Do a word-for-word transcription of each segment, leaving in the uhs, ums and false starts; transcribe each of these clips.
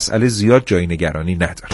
مسئله زیاد جای نگرانی نداره.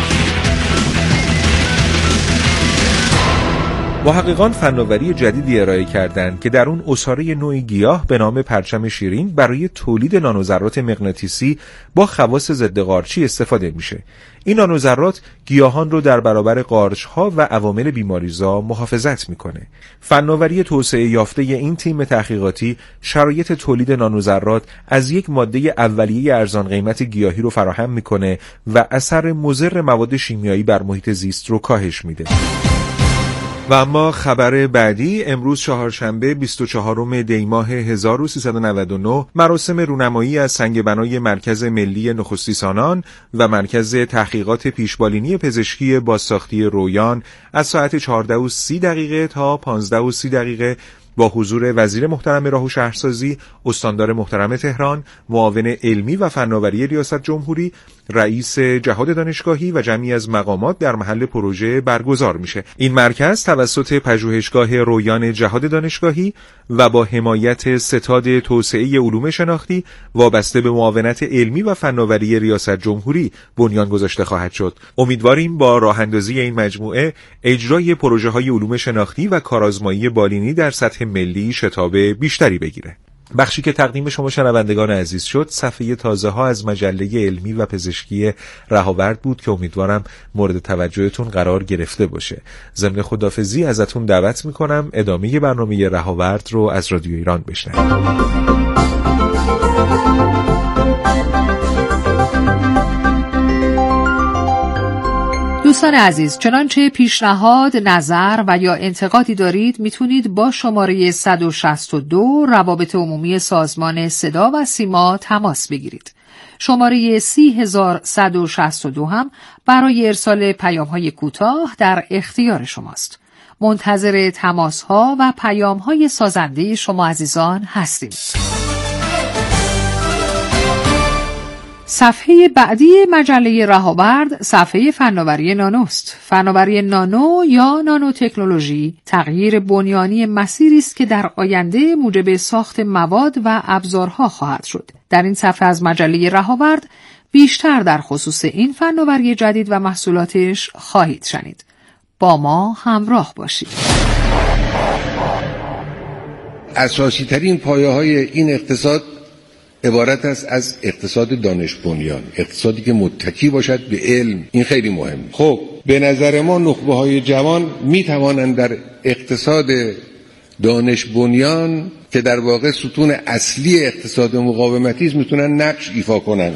محققان فناوری جدیدی ارائه کردند که در اون عصاره نوعی گیاه به نام پرچم شیرین برای تولید نانوذرات مغناطیسی با خواص ضد قارچی استفاده میشه. این نانوذرات گیاهان رو در برابر قارچ‌ها و عوامل بیماریزا محافظت میکنه. فناوری توسعه یافته این تیم تحقیقاتی شرایط تولید نانوذرات از یک ماده اولیه ارزان قیمت گیاهی رو فراهم میکنه و اثر مضر مواد شیمیایی بر محیط زیست رو کاهش میده. و اما خبر بعدی، امروز چهارشنبه بیست و چهارم دی ماه هزار و سیصد و نود و نه مراسم رونمایی از سنگ بنای مرکز ملی نخستیسانان و مرکز تحقیقات پیشبالینی پزشکی بازساختی رویان از ساعت چهارده و سی دقیقه تا پانزده و سی دقیقه با حضور وزیر محترم راه و شهرسازی، استاندار محترم تهران، معاون علمی و فناوری ریاست جمهوری، رئیس جهاد دانشگاهی و جمعی از مقامات در محل پروژه برگزار میشه. این مرکز توسط پژوهشگاه رویان جهاد دانشگاهی و با حمایت ستاد توسعه علوم شناختی وابسته به معاونت علمی و فناوری ریاست جمهوری بنیان گذاشته خواهد شد. امیدواریم با راه اندازی این مجموعه اجرای پروژه های علوم شناختی و کارآزمایی بالینی در سطح ملی شتاب بیشتری بگیره. بخشی که تقدیم شما شنوندگان عزیز شد صفحه تازه ها از مجله علمی و پزشکی رهاورد بود که امیدوارم مورد توجهتون قرار گرفته باشه. ضمن خداحافظی ازتون دعوت میکنم ادامه برنامه رهاورد رو از رادیو ایران بشنوید. دوستان عزیز، چنانچه پیشنهاد، نظر و یا انتقادی دارید میتونید با شماره صد و شصت و دو روابط عمومی سازمان صدا و سیما تماس بگیرید. شماره سی هزار صد و شصت و دو هم برای ارسال پیام‌های کوتاه در اختیار شماست. منتظر تماس‌ها و پیام‌های سازنده شما عزیزان هستیم. صفحه بعدی مجله رهاورد صفحه فناوری نانوست. فناوری نانو یا نانو تکنولوژی تغییر بنیانی مسیری است که در آینده موجب ساخت مواد و ابزارها خواهد شد. در این صفحه از مجله رهاورد بیشتر در خصوص این فناوری جدید و محصولاتش خواهید شنید. با ما همراه باشید. اساسی ترین پایه های این اقتصاد عبارت است از اقتصاد دانش بنیان، اقتصادی که متکی باشد به علم. این خیلی مهمه. خب به نظر ما نخبه های جوان می توانند در اقتصاد دانش بنیان که در واقع ستون اصلی اقتصاد مقاومتی است میتونن نقش ایفا کنند.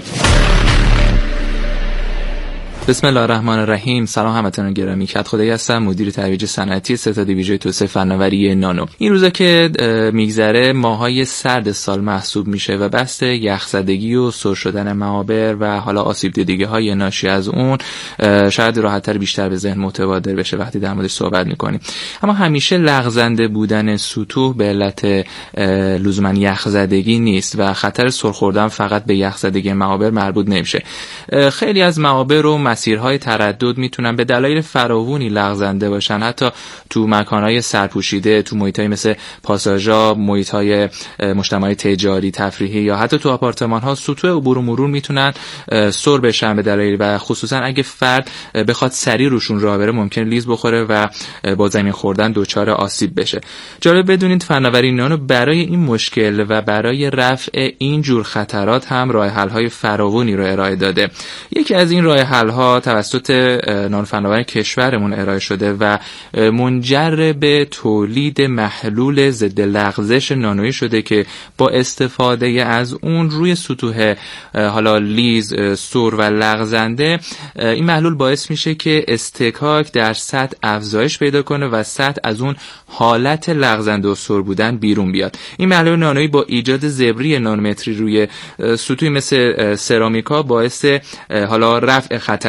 بسم الله الرحمن الرحیم. سلام همتون گرامی. کت خدایی هستم، مدیر ترویج صنعتی ستاد ویژه توسعه فناوری نانو. این روزا که میگذره ماهای سرد سال محسوب میشه و بحث یخزدگی و سر شدن معابر و حالا آسیب دیدگی های ناشی از اون شاید راحت‌تر بیشتر به ذهن متبادر بشه وقتی در موردش صحبت میکنیم. اما همیشه لغزنده بودن سطوح به علت لزوما یخزدگی نیست و خطر سر خوردن فقط به یخزدگی معابر مربوط نمیشه. خیلی از معابر و مسیرهای تردد میتونن به دلایل فراوانی لغزنده باشن، حتی تو مکانهای سرپوشیده، تو محیطهای مثل پاساژها، محیطهای مجتمعی تجاری تفریحی یا حتی تو آپارتمان‌ها سطوح عبور و مرور میتونن سر بشن به دلایل و خصوصا اگه فرد بخواد سریع روشون راه بره ممکن لیز بخوره و با زمین خوردن دچار آسیب بشه. جالب بدونید فناوری نانو برای این مشکل و برای رفع این جور خطرات هم راه حل‌های فراوانی رو ارائه داده. یکی از این راه حل‌ها توسط نانو فناوری کشورمون ارائه شده و منجر به تولید محلول ضد لغزش نانویی شده که با استفاده از اون روی سطوح حالا لیز، سر و لغزنده این محلول باعث میشه که استکاک در سطح افزایش پیدا کنه و سطح از اون حالت لغزنده و سر بودن بیرون بیاد. این محلول نانویی با ایجاد زبری نانومتری روی سطوحی مثل سرامیکا باعث حالا رفع خطر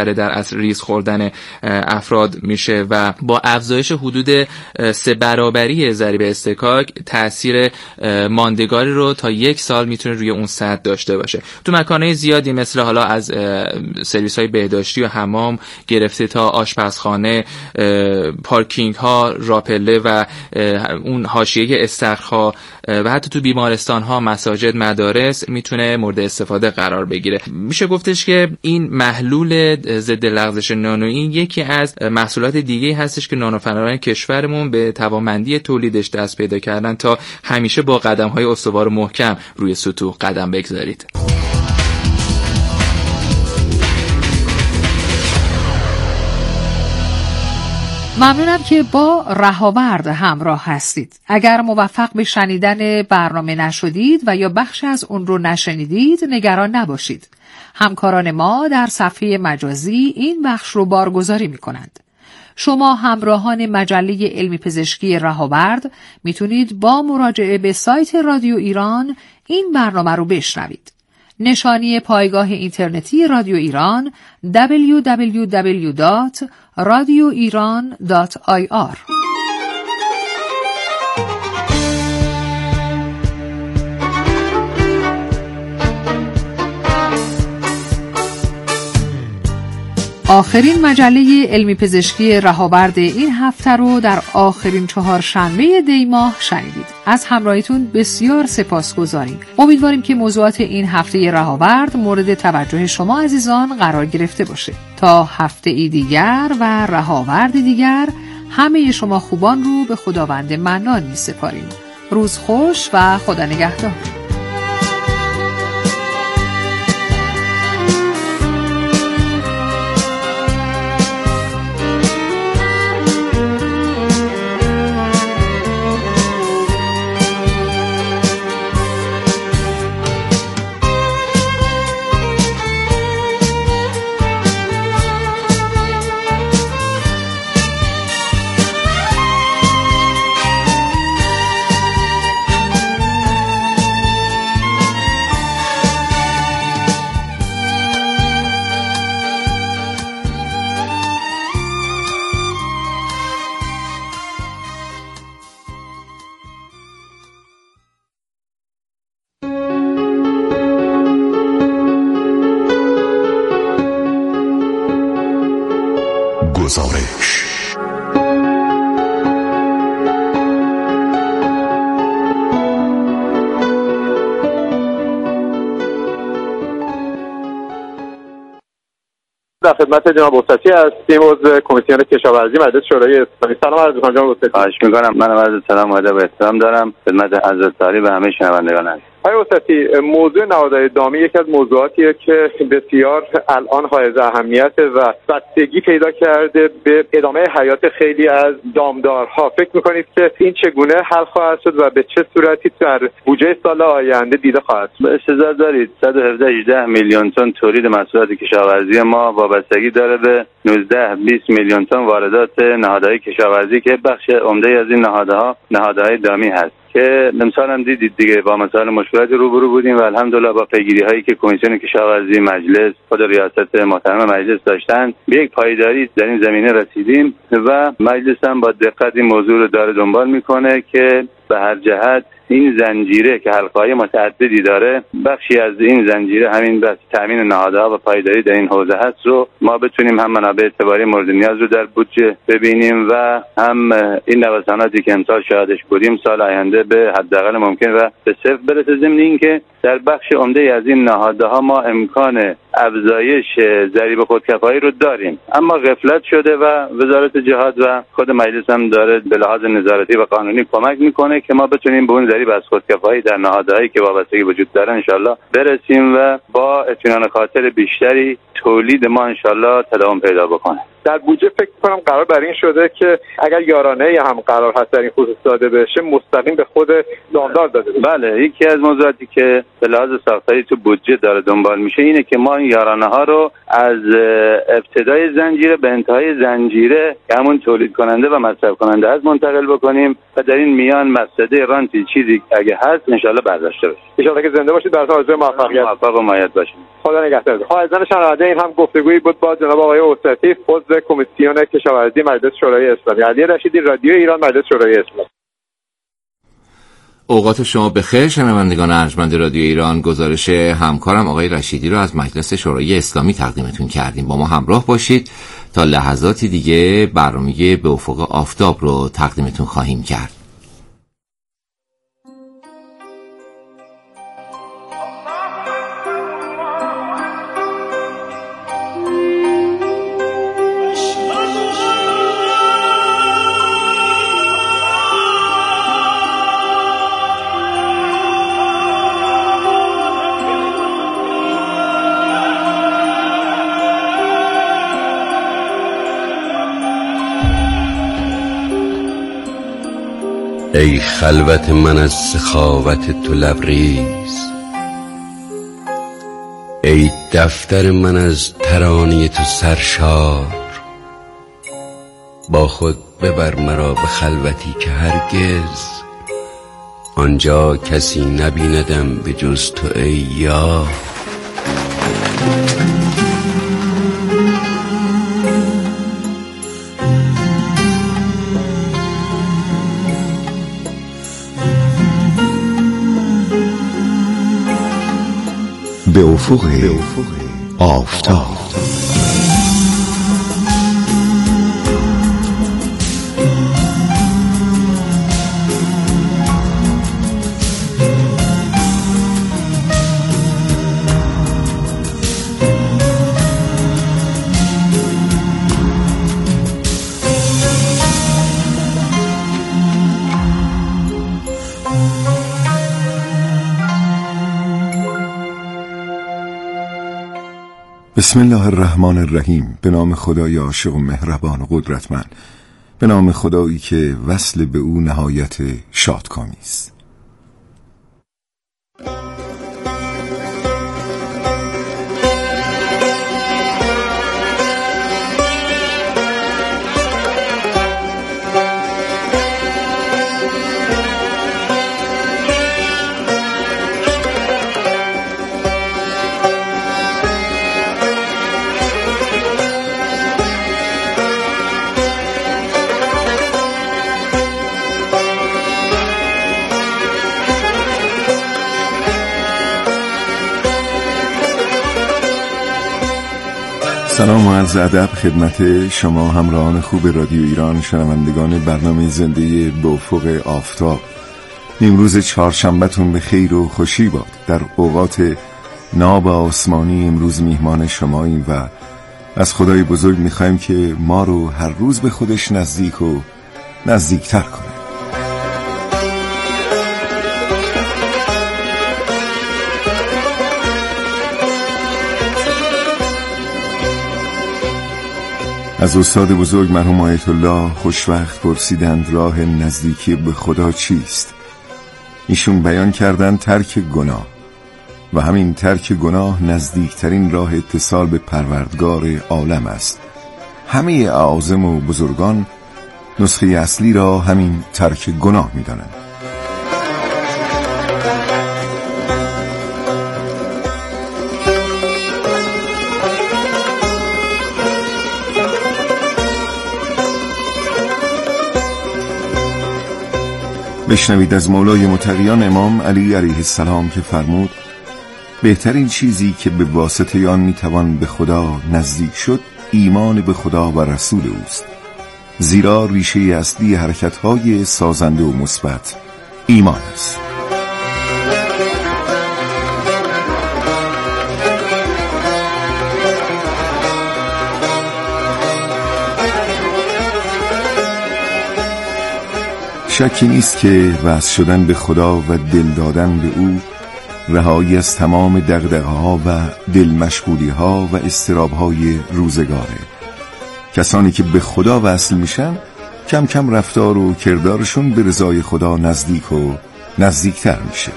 بیشتر در اصل ریسک خوردن افراد میشه و با افزایش حدود سه برابری ضریب اصطکاک تاثیر ماندگاری رو تا یک سال میتونه روی اون سد داشته باشه. تو مکانهای زیادی مثل حالا از سرویس های بهداشتی و حمام گرفته تا آشپزخانه، پارکینگ ها، راپله و اون حاشیه استخرها و حتی تو بیمارستان ها، مساجد، مدارس میتونه مورد استفاده قرار بگیره. میشه گفتش که این محلول ضد لغزش نانویی یکی از محصولات دیگه هستش که نانوفناوران کشورمون به توانمندی تولیدش دست پیدا کردن تا همیشه با قدم‌های استوار و محکم روی سطوح قدم بگذارید. ممنونم که با رهاورد همراه هستید. اگر موفق به شنیدن برنامه نشدید و یا بخش از اون رو نشنیدید نگران نباشید. همکاران ما در صفحه مجازی این بخش رو بارگذاری می کنند. شما همراهان مجله علمی پزشکی رهاورد میتونید با مراجعه به سایت رادیو ایران این برنامه رو بشنوید. نشانی پایگاه اینترنتی رادیو ایران دبلیو دبلیو دبلیو دات رادیو ایران دات آی آر. آخرین مجله علمی پزشکی رهاورد این هفته رو در آخرین چهارشنبه دی ماه شنیدید. از همراهیتون بسیار سپاسگزاریم. امیدواریم که موضوعات این هفته رهاورد مورد توجه شما عزیزان قرار گرفته باشه. تا هفته ای دیگر و رهاورد دیگر همه شما خوبان رو به خداوند منان می سپاریم. روز خوش و خدا نگهدار. گزارش در خدمت جناب وسطی هستیم، عضو کمیسیون کشاورزی مجلس شورای اسلامی. سلام عرض می‌کنم جناب وسطی. خواهش می‌کنم. منم عرض سلام و ادب و احترام دارم خدمت حضرت عالی و همه شنوندگان هستم. آقای وسطی، موضوع نهادهای دامی یکی از موضوعاتیه که بسیار الان حائز اهمیت و بستگی پیدا کرده به ادامه حیات خیلی از دامدارها. فکر می‌کنید که این چگونه حل خواهد شد و به چه صورتی در بودجه سال آینده دیده خواهد شد؟ استظهار دارید صد و هفده هجده میلیون تن تولید محصولات کشاورزی ما وابستگی داره به نوزده بیست میلیون تن واردات نهادهای کشاورزی که بخش عمده از این نهادها نهادهای دامی هست که امسال هم دیدید دیگه با مسائل مشکلات روبرو بودیم و الحمدلله با پیگیری هایی که کمیسیون کشاورزی مجلس خود ریاست محترم مجلس داشتن به یک پایداری در این زمینه رسیدیم و مجلس هم با دقت این موضوع رو داره دنبال میکنه که به هر جهت این زنجیره که حلقه‌های متعددی داره، بخشی از این زنجیره همین بحث تامین نهادها و پایداری در این حوزه هست رو ما بتونیم هم منابع اعتباری مورد نیاز رو در بودجه ببینیم و هم این نوساناتی که امسال شاهدش بودیم سال آینده به حداقل ممکن و به صفر برسه. ضمن اینکه در بخش عمده از این نهادها ما امکان افزایش ضریب خودکفایی رو داریم، اما غفلت شده و وزارت جهاد و خود مجلس هم داره به لحاظ نظارتی و قانونی کمک میکنه که ما بتونیم به اون ضریب از خودکفایی در نهادهایی که وابستگی وجود داره انشالله برسیم و با اطمینان خاطر بیشتری تولید ما انشالله تداوم پیدا بکنه. در بودجه فکر کنم قرار بر این شده که اگر یارانه هم قرار هست در این خصوص داده بشه مستقیم به خود دامدار داده بشه. بله، یکی از موضوعاتی که به لحاظ ساختاری تو بودجه داره دنبال میشه اینه که ما این یارانه ها رو از ابتدای زنجیره به انتهای زنجیره که همون تولید کننده و مصرف کننده از منتقل بکنیم و در این میان مفسده رانتی چیزی اگه هست انشالله برداشته بشه. انشالله که زنده باشید، براتون آرزوی موفقیت. موفق و مایت باشید. خدا نگهدار. حائزان شنونده، این هم گفتگویی بود با جناب آقای اوسطی، عضو کمیسیون کشاورزی مجلس شورای اسلامی. علی رشیدی، رادیو ایران، مجلس شورای اسلامی. اوقات شما بخیر شنوندگان ارجمند رادیو ایران. گزارش همکارم آقای رشیدی رو از مجلس شورای اسلامی تقدیمتون کردیم. با ما همراه باشید تا لحظاتی دیگه برنامه به افق آفتاب رو تقدیمتون خواهیم کرد. ای خلوت من از سخاوت تو لبریز، ای دفتر من از ترانه تو سرشار، با خود ببر مرا به خلوتی که هرگز آنجا کسی نبیندم به جز تو ای یار. به افق آفتاب. بسم الله الرحمن الرحیم. به نام خدای عاشق و مهربان و قدرتمند، به نام خدایی که وصل به او نهایت شادکامی است. سلام و عرض ادب خدمت شما همراهان خوب رادیو ایران، شنوندگان برنامه زنده به افق آفتاب. امروز چهارشنبه‌تون به خیر و خوشی باد. در اوقات ناب آسمانی امروز میهمان شماییم و از خدای بزرگ میخوایم که ما رو هر روز به خودش نزدیک و نزدیکتر کنه. از استاد بزرگ مرحوم آیت الله خوشوقت پرسیدند راه نزدیکی به خدا چیست؟ ایشون بیان کردند ترک گناه، و همین ترک گناه نزدیکترین راه اتصال به پروردگار عالم است. همه اعاظم و بزرگان نسخه اصلی را همین ترک گناه می دانند. بشنوید از مولای متقیان امام علی علیه السلام که فرمود بهترین چیزی که به واسطه آن میتوان به خدا نزدیک شد ایمان به خدا و رسول اوست، زیرا ریشه اصلی حرکت‌های سازنده و مثبت ایمان است. شکی نیست که وصل شدن به خدا و دل دادن به او رهایی از تمام دغدغه‌ها و دل مشغولی‌ها و اضطراب‌های روزگاره. کسانی که به خدا وصل میشن کم کم رفتار و کردارشون به رضای خدا نزدیک و نزدیکتر میشه.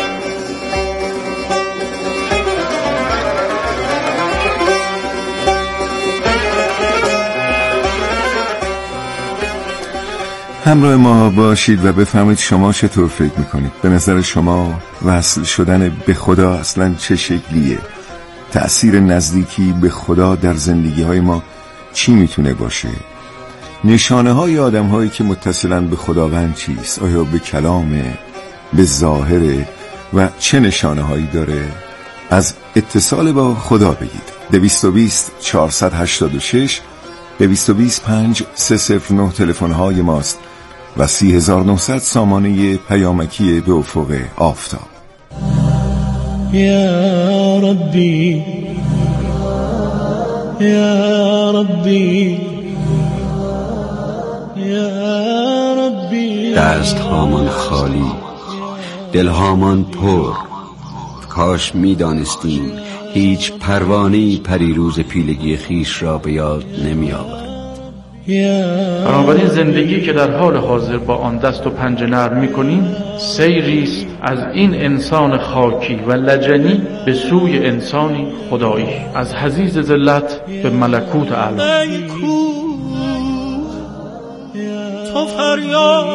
همراه ما باشید و بفهمید شما چطور فکر میکنید. به نظر شما وصل شدن به خدا اصلا چه شکلیه؟ تأثیر نزدیکی به خدا در زندگی های ما چی میتونه باشه؟ نشانه های آدم هایی که متصلن به خداوند چیست؟ آیا به کلامه؟ به ظاهره؟ و چه نشانه هایی داره؟ از اتصال با خدا بگید. دویست و بیست چهارصد و هشتاد و شش دویست و بیست پنج سه صفر نه تلفن های ماست و سی هزار و نهصد سامانه پیامکی به افق آفتاب. یا ربی یا ربی یا ربی. دست هامان خالی، دل هامان پر. کاش می دانستیم هیچ پروانه‌ای پریروز پیلگی خیش را به یاد نمی آورد. بنابراین زندگی که در حال حاضر با آن دست و پنجه نرم می‌کنیم سیریست از این انسان خاکی و لجنی به سوی انسانی خدایی، از حضیض ذلت به ملکوت اعلی. تو فریاد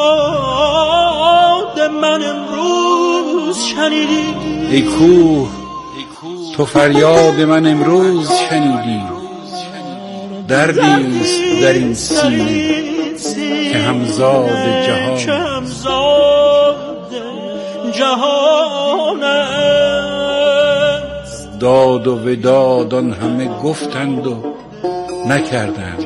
من امروز شنیدی، ای کوه تو فریاد من امروز شنیدی. دردیست در این سینه که همزاد جهان است. داد و وداد آن همه گفتند و نکردند.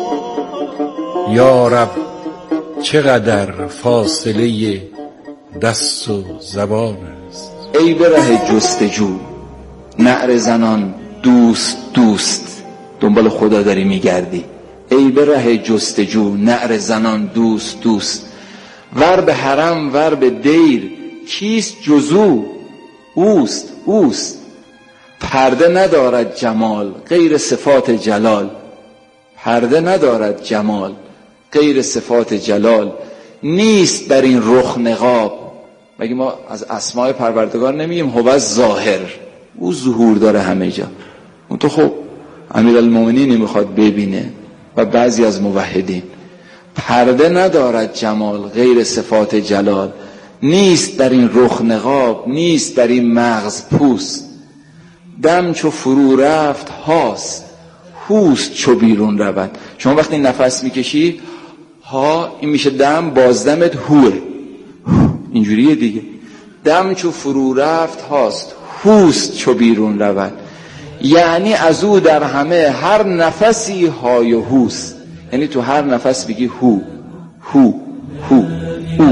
یا رب چقدر فاصله دست و زبان است. ای به ره جستجو نعره زنان دوست دوست، دنبال خدا داری میگردی. ای به ره جستجو نعره زنان دوست دوست، ور به حرم ور به دیر کیست جزو؟ اوست اوست. پرده ندارد جمال غیر صفات جلال، پرده ندارد جمال غیر صفات جلال. نیست بر این رخ نقاب. مگه ما از اسماء پروردگار نمیگیم هو ظاهر؟ او ظهور داره همه جا. اون تو خب امیرالمومنین میخواد ببینه و بعضی از موحدین. پرده ندارد جمال غیر صفات جلال. نیست در این رخ نقاب، نیست در این مغز پوست. دم چو فرو رفت هاست، هوست چو بیرون رود. شما وقتی نفس میکشی ها این میشه دم، بازدمت هوه، اینجوریه دیگه. دم چو فرو رفت هاست، هوست چو بیرون رود. یعنی از او در همه هر نفسی های و هوست. یعنی تو هر نفس بگی هو هو هو هو.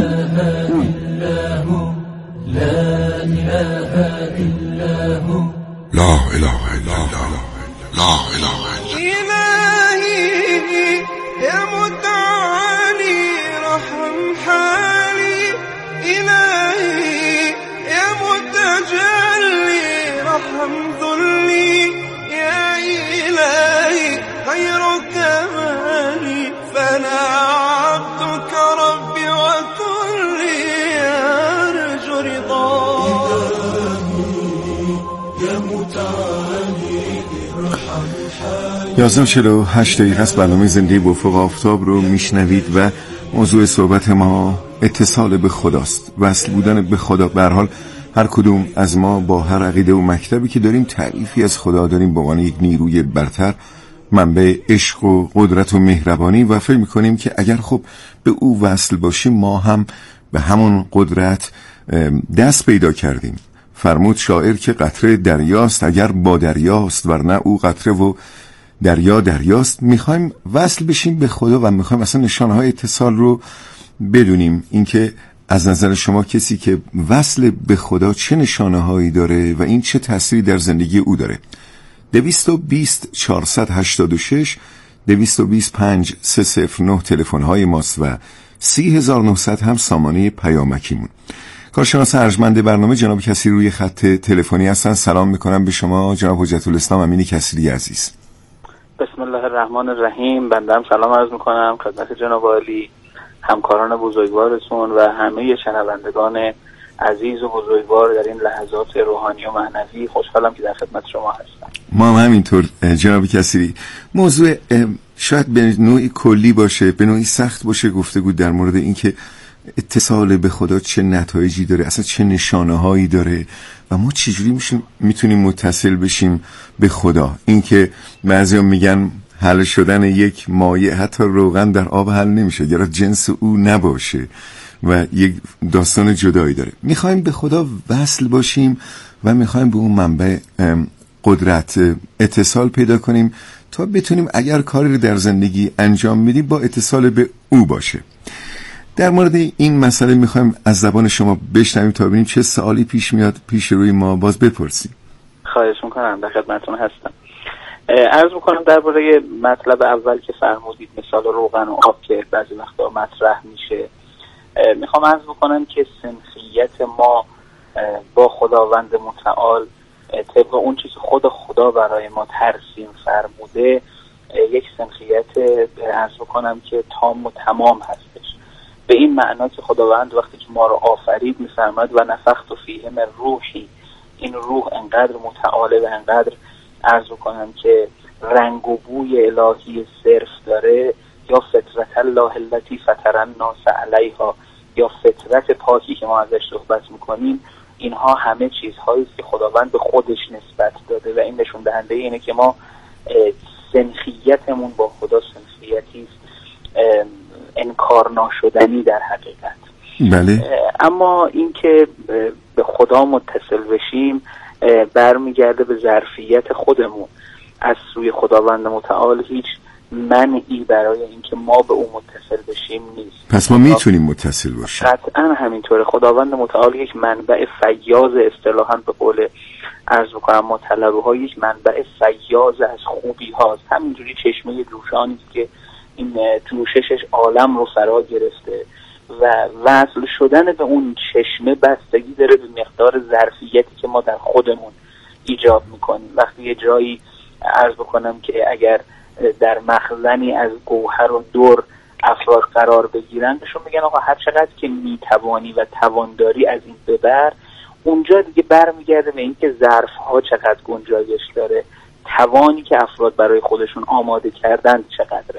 لا اله الا الله لا اله الا إلهي يا متعالي رحم حالي، إلهي يا متجلي رحم ذلي، يا إلهي خير كمالي فأنا عبدك ربي وكلي أرجو رضاك. يا متعالي رحم حالي. یازده و چهل و هشت دقیقه است. برنامه زنده با افق آفتاب رو میشنوید و موضوع صحبت ما اتصال به خداست، وصل بودن به خدا. به هر حال هر کدوم از ما با هر عقیده و مکتبی که داریم تعریفی از خدا داریم به عنوان یک نیروی برتر، منبع عشق و قدرت و مهربانی، و فکر میکنیم که اگر خب به او وصل باشیم ما هم به همون قدرت دست پیدا کردیم. فرمود شاعر که قطره دریاست اگر با دریاست، ورنه او قطره و دریا دریاست. میخوایم وصل بشیم به خدا و میخوایم اصلا نشانهای اتصال رو بدونیم. اینکه از نظر شما کسی که وصل به خدا چه نشانه هایی داره و این چه تأثیری در زندگی او داره؟ دویست و بیست چهارصد و هشتاد و شش دویست و بیست پنج سه صفر نه تلفن های ماست و سی هزار و نهصد هم سامانه پیامکیمون. کارشناس ارجمند برنامه جناب کثیری روی خط تلفنی هستن. سلام میکنم به شما جناب حجت الاسلام امین کثیری عزیز. بسم الله الرحمن الرحیم. بنده هم سلام عرض میکنم خدمت جناب عالی، همکاران بزرگوارتون و همه شنوندگان عزیز و بزرگوار در این لحظات روحانی و معنوی. خوشحالم که در خدمت شما هستم. ما هم همینطور جناب کثیری. موضوع شاید به نوعی کلی باشه، به نوعی سخت باشه گفتگو در مورد اینکه اتصال به خدا چه نتایجی داره، اصلا چه نشانه هایی داره و ما چجوری میشیم میتونیم متصل بشیم به خدا. اینکه بعضیا میگن حل شدن یک مایع حتی روغن در آب حل نمیشه اگر جنس او نباشه و یک داستان جدایی داره. میخوایم به خدا وصل باشیم و میخوایم به اون منبع قدرت اتصال پیدا کنیم تا بتونیم اگر کاری رو در زندگی انجام میدیم با اتصال به او باشه. در مورد این مسئله میخوایم از زبان شما بشنویم تا ببینیم چه سوالی پیش میاد پیش روی ما باز بپرسیم. خواهش میکنم، در خدمتتون هستم. عرض میکنم درباره مطلب اول که فرمودید، مثال روغن و آب که بعضی وقتا مطرح میشه، میخوام عرض بکنم که سنخیت ما با خداوند متعال طبق اون چیزی که خود خدا برای ما ترسیم فرموده یک سنخیت عرض بکنم که تام و تمام هستش. به این معنا که خداوند وقتی که ما رو آفرید میفرماد و نفخت فیه من روحی، این روح انقدر متعاله و انقدر عرض بکنم که رنگ و بوی الهی صرف داره، یا فطرت الله التي فطر الناس علیها، یا فطرت پاکی که ما ازش صحبت میکنیم، اینها همه چیزهایی است که خداوند به خودش نسبت داده و این نشون دهنده اینه که ما سنخیتمون با خدا سنخیتی است انکار ناشدنی در حقیقت. بله. اما اینکه به خدا متصل بشیم برمیگرده به ظرفیت خودمون. از سوی خداوند متعال هیچ منعی برای اینکه ما به او متصل بشیم نیست. پس ما میتونیم متصل باشیم. قطعا همینطوره. خداوند متعال یک منبع فیاض، اصطلاحاً به قول عرض بکنم مطلبوها یک منبع فیاض از خوبی هاست. همینجوری چشمه جوشانی است که این جوششش عالم رو فرا گرفته و وصل شدن به اون چشمه بستگی داره به مقدار ظرفیتی که ما در خودمون ایجاد میکنیم. وقتی یه جایی عرض بکنم که اگر در مخزنی از گوهر و در افراد قرار بگیرن، بهشون میگن آقا هر چقدر که میتوانی و توانداری از این ببر، اونجا دیگه برمیگرده به اینکه ظرف ها چقدر گنجایش داره، توانی که افراد برای خودشون آماده کردن چقدره.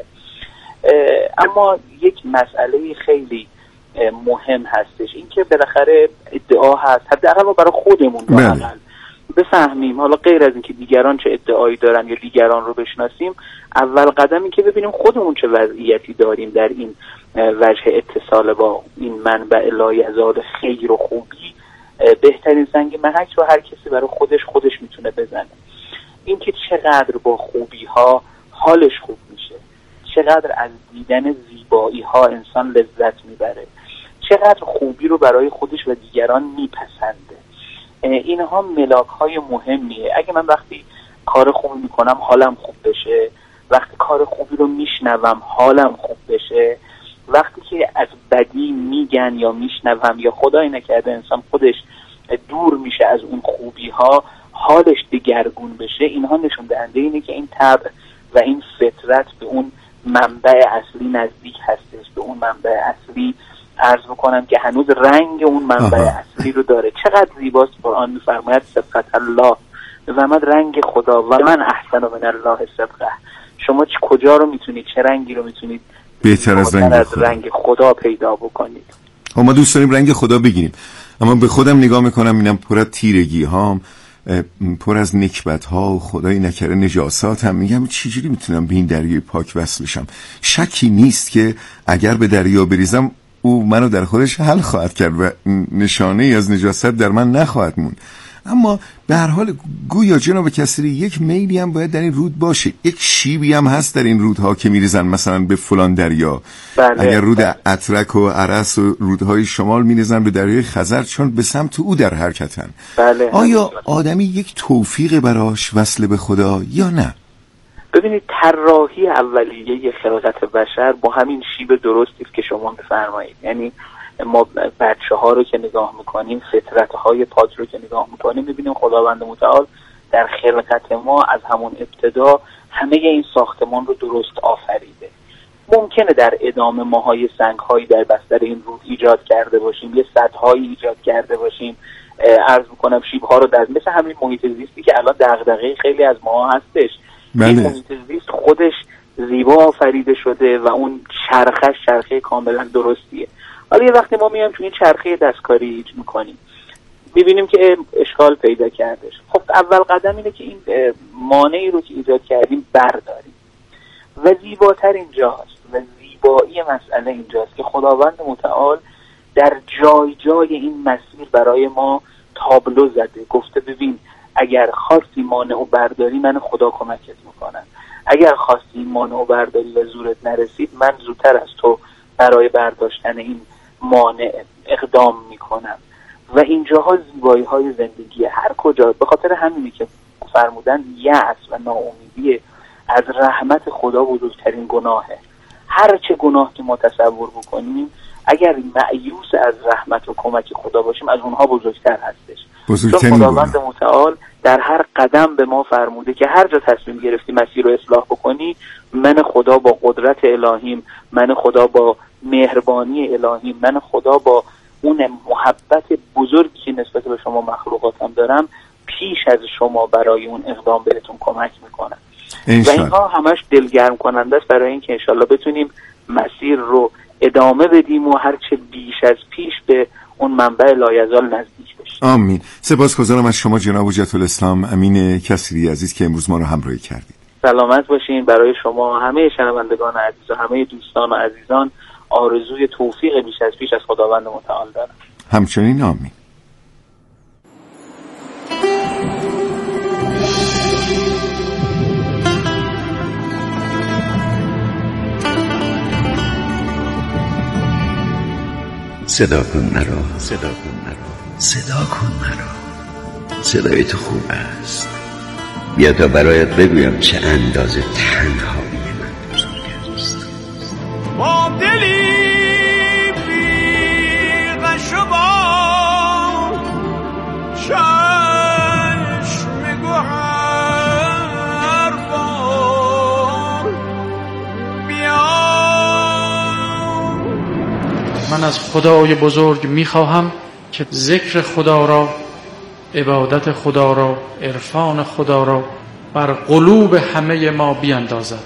اما یک مسئله خیلی مهم هستش، این که بالاخره ادعا هست، حداقل ما برای خودمون واقعا بفهمیم، حالا غیر از اینکه دیگران چه ادعایی دارن یا دیگران رو بشناسیم، اول قدم این که ببینیم خودمون چه وضعیتی داریم در این وجه اتصال با این منبع لایزال خیر و خوبی. بهترین زنگ محک رو هر کسی برای خودش خودش میتونه بزنه. این که چقدر با خوبی ها حالش خوب میشه، چقدر از دیدن زیبایی ها انسان لذت میبره، چقدر خوبی رو برای خودش و دیگران میپسنده. اینها ملاک های مهمیه. اگه من وقتی کار خوبی میکنم حالم خوب بشه، وقتی کار خوبی رو میشنوم حالم خوب بشه، وقتی که از بدی میگن یا میشنوم یا خدای نکرده انسان خودش دور میشه از اون خوبی ها، حالش دگرگون بشه، اینها نشون دهنده اینه که این طبع و این فطرت به اون منبع اصلی نزدیک هستش، به اون منبع اصلی عرض بکنم که هنوز رنگ اون منبع آها. اصلی رو داره. چقدر زیباست قرآن میفرماید صبغت الله، میفرماید رنگ خدا و من احسن من الله صبغه. شما چ... کجا رو میتونید، چه رنگی رو میتونید بهتر از رنگ از خدا. رنگ خدا پیدا بکنید؟ ما دوست داریم رنگ خدا بگیریم، اما به خودم نگاه میکنم اینم پر از تیرگی هام، پر از نکبت ها و خدای نکره نجاسات هم. میگم چجوری میتونم به این دریای پاک وصل بشم؟ شکی نیست که اگر به دریا بریزم او منو در خودش حل خواهد کرد و نشانه ای از نجاست در من نخواهد موند. اما به هر حال گویا جناب کثیری یک میلی هم باید در این رود باشه، یک شیبی هم هست در این رودها که میریزن مثلا به فلان دریا. بله. اگر رود اترک و عرس و رودهای شمال میریزن به دریای خزر چون به سمت او در حرکتن. بله. آیا آدمی یک توفیق براش وصل به خدا یا نه؟ ببینید طراحی اولیه خلقت بشر با همین شیب درستی که شما میفرمایید. یعنی ما بچه ها رو که نگاه میکنیم، فطرت های پاک رو که نگاه میکنیم، میبینیم خداوند متعال در خلقت ما از همون ابتدا همه این ساختمان رو درست آفریده. ممکنه در ادامه ماهای سنگ‌هایی در بستر این روح ایجاد کرده باشیم، یه سدهایی ایجاد کرده باشیم، عرض میکنم شیب‌ها رو در مثل همین محیط زیستی که الان دغدغه خیلی از ما هستش. بله. این محیط زیست خودش زیبا آفریده شده و اون چرخش چرخه کاملا درستیه. حالا یه وقتی ما میایم تو این چرخه دستکاری ایج میکنیم، میبینیم که اشکال پیدا کردش. خب اول قدم اینه که این مانعی رو که ایجاد کردیم برداریم و زیباتر اینجاست و زیبایی مسئله اینجاست که خداوند متعال در جای جای این مسیر برای ما تابلو زده، گفته ببین اگر خواستی مانع و برداری من خدا کمکت میکنم، اگر خواستی این مانع و برداری و زورت نرسید من زودتر از تو برای برداشتن این مانع اقدام میکنم. و اینجاها زیبایی های زندگی هر کجا. به خاطر همینی که فرمودن یأس و ناامیدی از رحمت خدا بزرگترین گناهه. هر چه گناه که ما تصور بکنیم اگر مأیوس از رحمت و کمک خدا باشیم از اونها بزرگتر هستش. چون خداوند متعال در هر قدم به ما فرموده که هر جا تصمیم گرفتی مسیر رو اصلاح بکنی من خدا با قدرت الهیم، من خدا با مهربانی الهیم، من خدا با اون محبت بزرگی که نسبت به شما مخلوقاتم دارم پیش از شما برای اون اقدام بهتون کمک میکنم. و اینها همش دلگرم کننده است برای اینکه انشالله بتونیم مسیر رو ادامه بدیم و هرچه بیش از پیش به اون منبع لایزال نزدیک بشیم. آمین. سپاسگزارم از شما جناب حجت الاسلام امین کسری عزیز که امروز ما رو همراهی کردید. سلامت باشین. برای شما همه شنوندگان عزیز و همه دوستان و عزیزان آرزوی توفیق بیش از پیش از خداوند متعال دارم. همچنین آمین. صدا کن مرا، صدا کن مرا، صدا کن مرا. صدای تو خوب است. بیا تا برایت بگویم چه اندازه تنهایی من بزرگ است. با دلی بی غش و بار چشم گوهر بار بیا. من از خدای بزرگ میخواهم که ذکر خدا را، عبادت خدا را، عرفان خدا را بر قلوب همه ما بیندازد.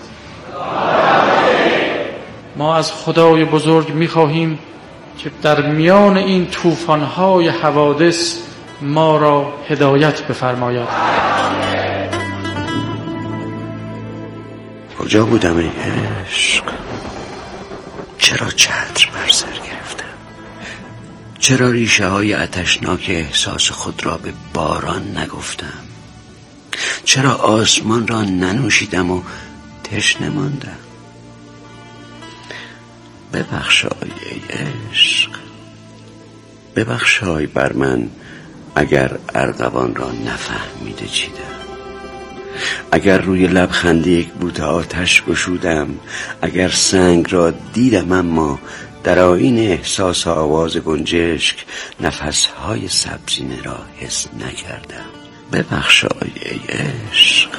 ما از خدای بزرگ میخواهیم که در میان این طوفان‌های حوادث ما را هدایت بفرماید. کجا بودم ای عشق؟ چرا چتر بر سر گرفتم؟ چرا ریشه های آتشناک احساس خود را به باران نگفتم؟ چرا آسمان را ننوشیدم و تشنه ماندم؟ ببخشای ای عشق، ببخشای بر من اگر ارغوان را نفهمیده چیدم، اگر روی لب خنده یک بوته آتش گشودم، اگر سنگ را دیدم اما در آیین احساس آواز گنجشک نفسهای سبزینه را حس نکردم. ببخشای ای عشق.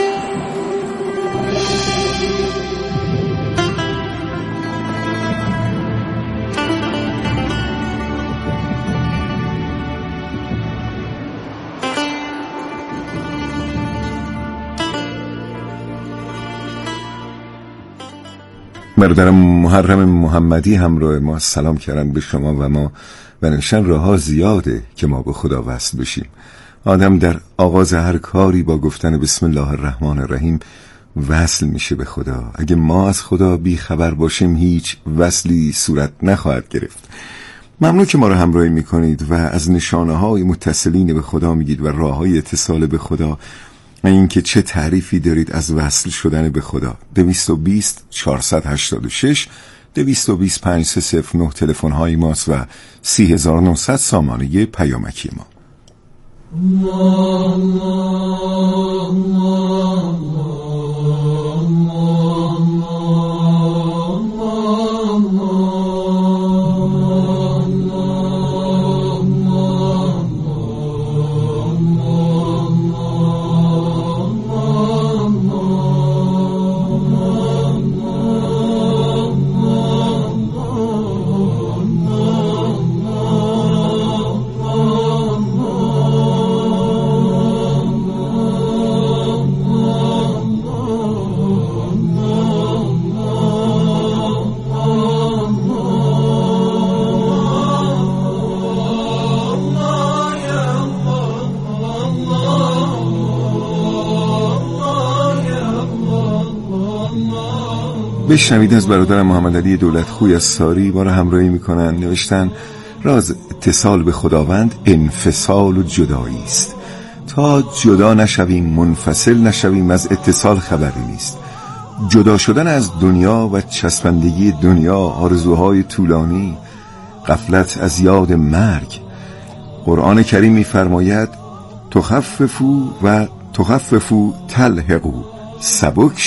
برادرم محرم محمدی همراه ما سلام کردن به شما و ما و نشان راه زیاده که ما به خدا وصل بشیم. آدم در آغاز هر کاری با گفتن بسم الله الرحمن الرحیم وصل میشه به خدا. اگه ما از خدا بی خبر باشیم هیچ وصلی صورت نخواهد گرفت. ممنون که ما رو همراهی میکنید و از نشانه های متصلین به خدا میگید و راه های اتصال به خدا و اینکه چه تعریفی دارید از وصل شدن به خدا. دویست و بیست چهارصد و هشتاد و شش دویست و بیست پانصد صفر نه تلفن های ماست و سی هزار و نهصد سامانه پیامکی ما. بشنوید از برادر محمد علی دولتخوی از ساری ما را همراهی میکنن. نوشتن راز اتصال به خداوند انفصال و جدایی است. تا جدا نشویم، منفصل نشویم از اتصال خبری نیست. جدا شدن از دنیا و چسبندگی دنیا، آرزوهای طولانی، غفلت از یاد مرگ. قرآن کریم می‌فرماید تخففوا و تخففوا تلحقوا، سبک